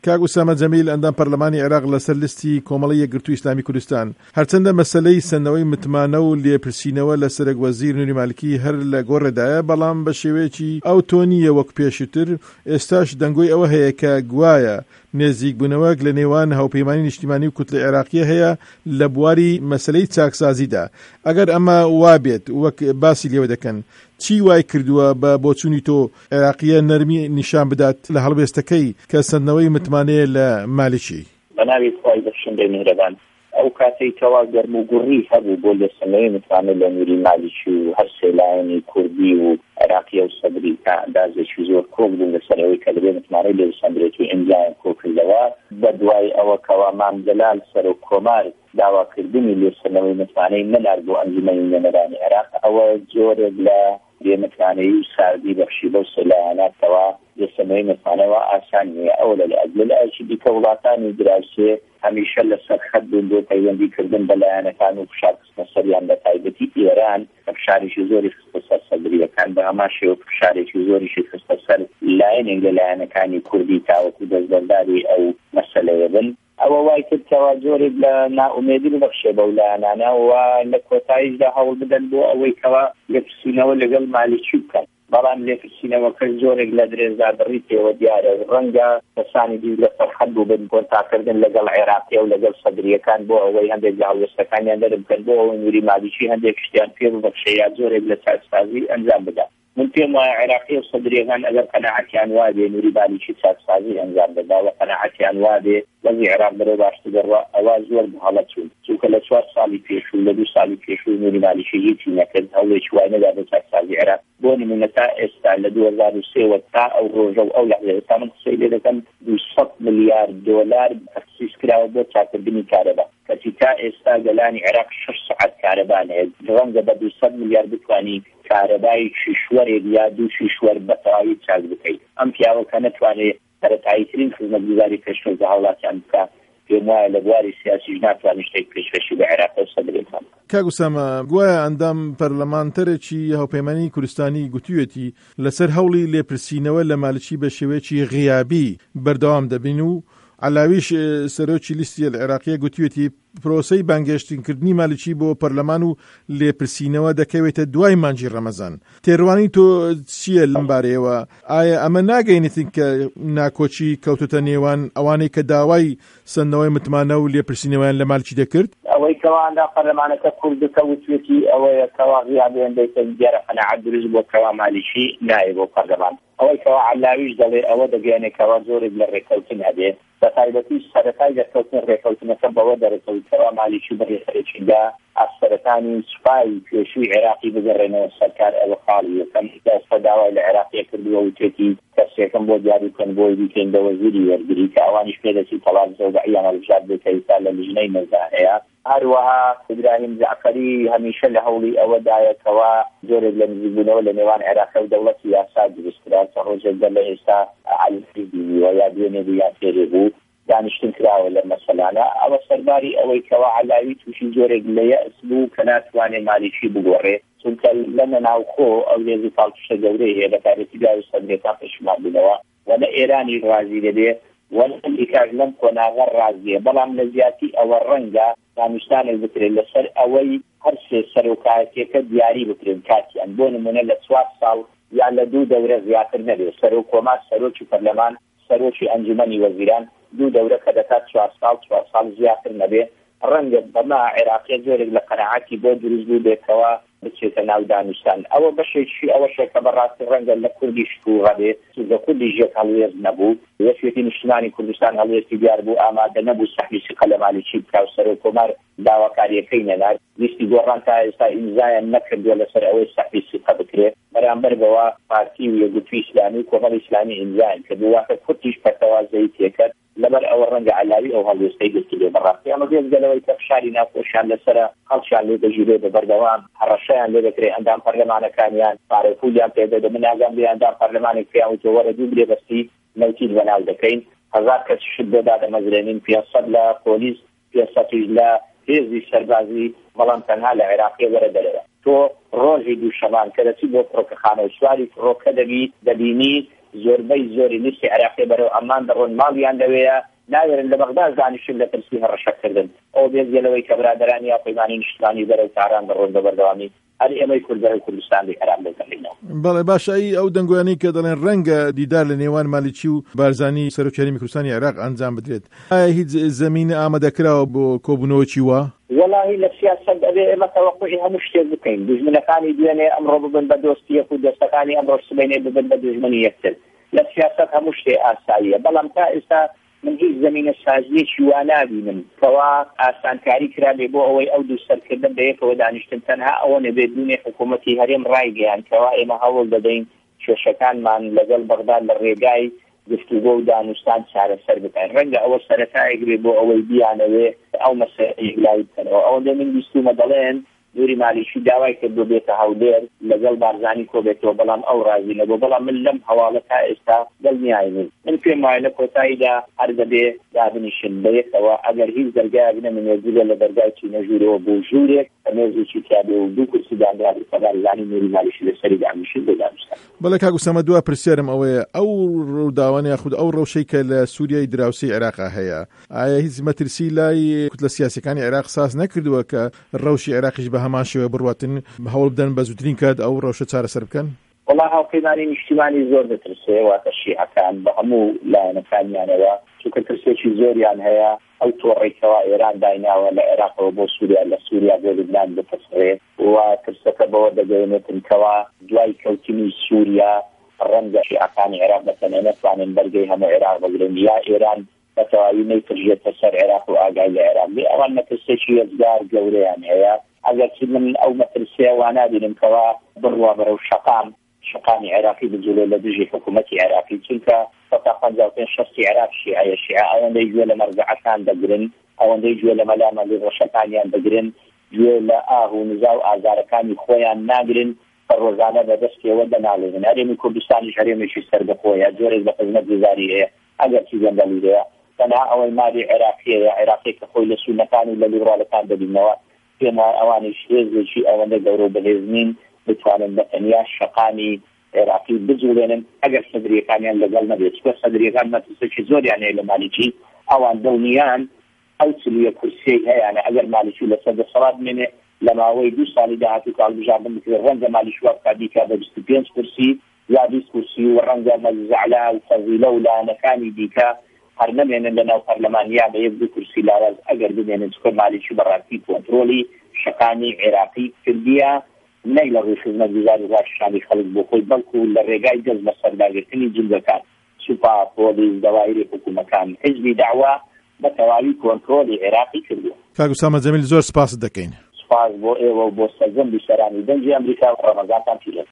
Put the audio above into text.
کاک ئوسامە جەمیل ئەندام پەرلەمانی عێراق لەسەر لیستی کۆمەڵی یەکگرتووی ئیسلامی کوردستان هەرچەندە مەسەلەی سندنەوەی متمانە و لێپرسینەوە لە سەرک وەزیر نوری مالکی هەر لە گۆڕێدایە، بەڵام بە شێوەیەکی ئەو تۆنیە وەک پێشتر ئێستاش دەنگۆی ئەوە هەیە کە گوایە نێزیک بوونەوەک لە نێوان هاوپەیمانی نیشتیمانی و کوتلەی عێراقیە هەیە لە بواری مەسەلەی چاکسازیدا. ئەگەر ئەمە وابێت وەک باسی لێوە دەکەن، چی وای کردووە بە بۆچوونی تۆ عێراقیە نەرمی نیشان بدات لە هەڵبێستەکەی کە سندنەوەی متمانەیە لە مالیکی؟ بەناوی خۆی بەخشندەی میهرەبان، ئەو کاتەی تەوا گەرم و گوڕی هەبوو بۆ لە سندنەوەی متمانە لە نوری مالیکی و هەر سێلایەنی کوردی و عێراقیە و سەبری تا ئەندازێکی زۆر کۆک بوون لەسەرەوەی کە دەبێت متمانەی لێ سەندرێت و ئیمزایان کۆکردەوە. بە دوای ئەوە کەوا مام جەلال سەر و کۆمار داواکردنی لێ سندنەوەی متمانەی نەنار بۆ ئەنجومەنی نوێنەرانی عێراق، ئەوە جۆرێک لە لێمەتوانەی و ساردی بەخشی بەو سەلایەناتەوە لە سندنەوەی متمانەوە ئاسان نییە. ئەوە لە ئەجلی دیکە وڵاتانی دراوسێ هەمیشە لەسەر خەت بوون بۆ پەیوەندیکردن بە لایەنەکان و فشار خستنە سەریان، بە تایبەتی ئێران فشارێکی زۆری خستە سەر سەدریەکان، بە هەمان شێوە فشارێکی زۆریشی خستە سەر لایەنێک لە لایەنەکانی کوردی تاوەکو دەستبەرداری ئەو مەسەلەیە بن. ئەوە وای کردەوە جۆرێک لە نائومێدی ببەخشێ بەو لایەنانە و لە کۆتاییشدا هەوڵ بدەن بۆ ئەوەی کەوا لێپرسینەوە لەگەڵ مالیکی بکەن. بەڵام لێپرسینەوەکە زۆرێک لە درێژدا بڕیتەوە دیارە ڕەنگە کەسانی دی لە سەرحەد بوو بن کۆنتاکردن لەگەڵ عێراقیە و لەگەڵ سەدریەکان بۆ ئەوەی هەندێک لە هەڵوێستەکانیان دەربکەن بۆ ئەوەی نوری مالیکی هەندێک شتیان پێ ببەخشێ یا زۆرێک لە چاکسازی ئەنجام بدات. من پێم وایە عێراقیە و سەدریەکان ئەگەر قەناعەتیان وابێ نوری مالیکی چاکسازی ئەنجام بدات و قەناعەتیان وابێ وەزی عێراق بەرەو باشتر دەڕوا، ئەوە زۆر بەهەڵە چوون، چونکە لە 4 ساڵی پێشوو لە 2 ساڵی پێشوو نوری مالیکی هیچی نەکرد، هەوڵێکی وای نەدا بۆ چاکسازی عێراق. بۆ نمونە تا ئێستا لە 2003 تا ئەو ڕۆژە و ئەو لەحظەیە تا من قسەی لێ دەکەم 200 ملیار دۆلار تەخسیس کراوە بۆ چاکردنی کارەبا، کەچی تا ئێستا گەلانی عێراق 6 سەعات کارەبان هەیە، ڕەنگە بە 200 ملیار بتوانی کارەبای شیشوەرێک یا دوو شیشوەر بەتەواوی چاک بکەیت. ئەم پیاوەکە نەتوانێت سەرەتاییترین خزمەتگوزاری پێشکەش بە هاوڵاتیان بکات. پێم وایە لە بواری سیاسیش ناتوانێت شتێک پێشکەشی بە عێراق و سەدرێکان. کاک ئوسامە، گوایە ئەندام پەرلەمانتەرێکی هاوپەیمانی کوردستانی گوتوویەتی لەسەر هەوڵی لێپرسینەوە لە مالیکی بە شێوەیەکی غیابی بەردەوام دەبین و علاویش سەرۆکی لیستی عێراقیە گوتوویەتی پرۆسەی بانگهێشتنکردنی مالیکی بۆ پەرلەمان و لێپرسینەوە دەکەوێتە دوای مانجی ڕەمەزان. تێڕوانی تۆ چییە لەم بارەیەوە؟ ئایا ئەمە ناگەینێتین کە ناکۆچی کەوتوتە نێوان ئەوانەی کە داوای سندنەوەی متمانە و لێپرسینەوەیان لە مالیکی دەکرد؟ ئەوەی کەواندا پەرلەمانەکە کوردەکە وتوێتی ئەوەیە کەوا غیابیان دەیتە دیارە قەناعەت دروست بۆ کەوا مالیکی نایە بۆ پەرلەمان. ئەوەی کەوا علاویش دەڵێ ئەوە دەگەیەنێکەوە زۆرێک لە ڕێکەوتن هەبێ، بە تایبەتی سەرەتای دەرکەوتن ڕێکەوتنەکە بەوە دەرەکەوتەوە مالیکی بەڕێکەوتندا ئەفسەرەکانی سوپای پێشووی عێراقی بگەڕێنەوە سەرکار ئەوە خاڵی یەکەم. ئێستا داوای لە عێراقیە کردووە وتێتی کەسێکم بۆ دیاری بکەن بۆی بیکەین بە وەزیری وەرگری کە ئەوانیش پێدەچی تەڵاق زەوبەعیان هەڵبژار بێتە ئێستا لە لیژنەی نەزا هەیە. هەروەها ئیبراهیم جعفەری هەمیشە لە هەوڵی ئەوەدایەکەوە زۆرێک لە نزیکبوونەوە لە نێوان عێراق و دەوڵەتی یاسا دروستکرا کە ڕۆژێک لە ئێستا عەلیفی و یا دوێنێ یا فێرێ بوو دانیشتن کراوە لە مەسەلانە. ئەوە سەرباری ئەوەی کەوا عەلاوی تووشی زۆرێک لە یەئس بوو کە ناتوانێت مالیکی بگۆڕێ، چونکە لەنە ناوخۆ ئەو لێزی پاڵتشە گەورەی هەیە لە کارێتی گاوی سەدرێکان پێشمان بوونەوە و لە ئێرانی ڕازی دەبێ وەلئیکاژ لەم کۆناغە ڕازیە، بەڵام لە زیاتی ئەوە ڕەنگە دانیشتانێک بکرێت لەسەر ئەوەی هەر سێ سەرۆکایەتیەکە دیاری بکرێن کاتیان. بۆ نمونە لە 4 ساڵ یا لە 2 دەورە زیاتر نەبێت سەرۆک کۆمار، سەرۆکی پەرلەمان، سەرۆکی ئەنجومەنی وەزیران 2 دەورە کە دەکات 4 ساڵ زیاتر نەبێت. ڕەنگە بەما عێراقیە زۆرێک لە قەناعەتی بۆ دروست بوو بێتەوە بچێتە ناو دانیشتان. ئەوە بەشێکی ئەوەشێکە بەڕاستی ڕەنگە لە کوردیش هەبێ، لە کوردی ژێک هەڵوێز نەبوو، یەکێتی نیشتمانی کوردستان هەڵوێستی دیار بوو ئامادە نەبوو سەحبی سقە لە مالیکی بکا و سەرۆک کۆمار داواکاریەکەی نەنارد. لیستی گۆڕان تا ئێستا ئیمزایان نەکردووە لەسەر ئەوەی سەحبی سقە بکرێت، بەرامبەر بەوە پارتی و یەکگرتووی ئیسلامی و کۆمەڵی ئیسلامی ئیمزایان کردووە، واتە کوردیش پەتەوازەی تێکرد. لەبەر ئەوە ڕەنگە عەلاوی ئەو هەڵوێستەی گرتووە بەڕاستی. ئەمە بێزگەلەوەی کە فشاری ناخۆشیان لەسرە خەڵکیان لێ دەژیرێت بە بەردەوام، هەڕەشەیان لێ دەکرێت، ئەندام پەرلەمانەکانیان پارەپولیان پێدەدە. من ئاگام لێ ئەندام پەرلەمانێک پێیان وتۆ وەرە دوو برێ بەستی نەوتیت بەناو دەکەین، 1000 کەس شت بۆ دادەمەزرێنین، 500 لە پۆلیس، 500 لە هێزی سەربازی، بەڵام تەنها لە عێراقیە وەرە دەرەوە. تۆ ڕۆژی دووشەمان کە دەچی بۆ فڕۆکەخانە و سواری فڕۆکە دەبینی زۆری لیستی عێراقی بەرەو ئەمان دەڕۆن ماڵیان لەوەیە ناوێرن لە بەغداد دانیشتن لە ترسی هەڕەشەکردن ئەو بێزگەلەوەی کە برادرانی یا پەیمانی نیشتمانی بەرەو تاران دەڕۆن بە بەردەوامی هەر ئێمەی کوردەوەی کوردستانی عێراق دەکەینەوە. بەڵێ باشە ئەو دەنگویانەی کە دەڵێن ڕەنگە دیدار لە نێوان مالیکی و بارزانی سەرۆکیانی کوردستانی عێراق ئەنجام بدرێت، ئایا هیچ زەمینە ئامادەکراوە بۆ کۆبوونەوەکی وە؟ وەڵاهی لە سیاسەت ئەبێ ئێمە تەوەقعی هەموو شتێک بکەین، دوژمنەکانی دوێنێ ئەمڕۆ ببن بە دۆستیەک و دەستەکانی ئەمڕۆ سبەینێ ببن بە دوژمنی یەکتر. لە سیاسەت هەموو شتێ ئاساییە، بەڵام تا ئێستا من هیچ زمینە سازیەکی وا نابینم کەوا ئاسانکاری کرابێ بۆ ئەوەی ئەو دوو سەرکردن بەیەکەوە دانیشتن تەنها ئەوە نەبێت دوونێ حکوومەتی هەرێم ڕایگەیان کەوا ئێمە هەوڵ دەدەین کێشەکانمان لەگەڵ بەغداد لە ڕێگای گفتوگۆ و دانوستان چارەسەر بکەین. ڕەنگە ئەوە سەرەتایەک بێ بۆ ئەوەی بیانەوێ ئەو مەسەلەی لای بکەنەوە. ئەوەندە من بیستومە دەڵێن دووری مالیشی داوای کرد بۆ بێتە هەولێر لەگەڵ بارزانی کۆبێتەوە، بەڵام ئەو ڕازی نەبوو. بەڵام من لەم هەواڵە تا ئێستا دڵنیایم. من پێم وایە لە کۆتاییدا هەر دەبێ دابنیشن بەیەکەوە ئەگەر هیچ دەرگایەک نەمێنێت جگە لە دەرگای چینە ژوورەوە بۆ ژوورێک مێزێکی تیابێ و دوو کورسی دانرابێت کە بارزانی نووری مالیشی لەسەری دانیشن بێدانوستان. بەڵێ کاک ئوسامە دووە پرسیارم ئەوەیە ئەو ڕووداوانە یاخود ئەو ڕەوشەی کە لە سووریای دراوسەی عێراقا هەیە، ئایا هیچ مەترسی لای کوتلە سیاسیەکانی عێراق ساز نەکردووە کە ڕەوشی عێراقیش بە هەمان شێوە بڕواتن هەوڵ بدەن بە زووترین کات ئەو ڕەوشە چارەسەر بکەن؟ وڵا هاوپەیمانی نیشتیمانی زۆر دەترسێ واتە شیعەکان بە هەموو لایەنەکانیانەوە، چونکە ترسێکی زۆریان هەیە ئەو تۆڕێکەوە ئێران دایناوە لە عێراقەوە بۆ سووریا، لە سووریا بۆ لوبنان بپەسڕێت و ترسەکە بەوە دەگەێنێتن کەوا دوای کەوتنی سووریا ڕەنگە شیعەکانی عێراق بەتەنێ نەتوانن بەرگەی هەموو عێراق بگرن یا ئێران بەتەواوی نەیترژێتە سەر عێراق و ئاگای لە عێراق بێ. ئەوان مەترسێکی هێزگار گەورەیان هەیە. ئەگەر چ من ئەو مەترسیە وا نابینم کەوا بڕوا بەرەو شقامی عێراقی بجوڵێ لە دژی حکوومەتی عێراقی، چونکە فەتا 55% عێراق شیعە ئەوەندەی گوێ لە مەرجەعەکان دەگرن، ئەوەندەی گوێ لە مەلامەلی ڕەشەکانیان دەگرن، گوێ لە ئاහ و نزا و ئازارەکانی خۆیان ناگرن، ڕۆژانە بەدەستیەوە دەناڵێنن. هەرێمی کوردستانی هەرێمێکی سەربەخۆیە، جۆرێک بە خزمەت گوزاری هەیە. ئەگەر چی گەندەلیدەیە تەنها ئەوەی ماری عێراقیەیە، عێراقی کە خۆی لە سونەکان و لە لیبراڵەکان دەبینەوە، پێم وایە ئەوانیش هێزێکی ئەوەندە گەورە بەهێزنین بتوانن بە تەنیا شقامی عێراقی بجوڵێنن ئەگەر سەدرریەکانیان لەگەڵ نەبێت. چکە سەدرریەکان مەترسێکی زۆریان هەیە لە مالیکی، ئەوان دڵنیان ئەو چلیە کورسیەی هەیەیانە ئەگەر مالیکی لە سەدەسەڵات بمێنێ لە ماوەی 2 ساڵی داهاتوو کاڵبژاردن بکرێت ڕەنگە مالیش وا بکاتیکا بە 25 کورسی یا 20 کورسی و ڕەنگە مەزعلا و فەزیلە و لایەنەکانی دیکە هەر نەمێنن لەناو پەرلەمانیا بە 1-2 کورسی لاواز ئەگەر بمێنن. چکە مالیکی بەڕاستی کۆنتڕۆلی شقانی عێراقی کردیە، نەی لە ڕێشکردنە گوزاری ڕاشانی خەڵک بۆ خۆی، بەڵکو لە ڕێگای دەست بە سەرداگرتنی جنگەکان، سوپا، پۆلیس، دەوایری حکوومەکان، حیزبی داوا بە تەواوی کۆنتڕۆلی عێراقی کردووە. کاک ئوسامە جەمیل زۆر سپاس دەکەین. سپاس بۆ ئێوە و بۆ سەرجەم بیشەرانی دەنگی ئەمریکا و ڕەمەزانتان پیرۆز.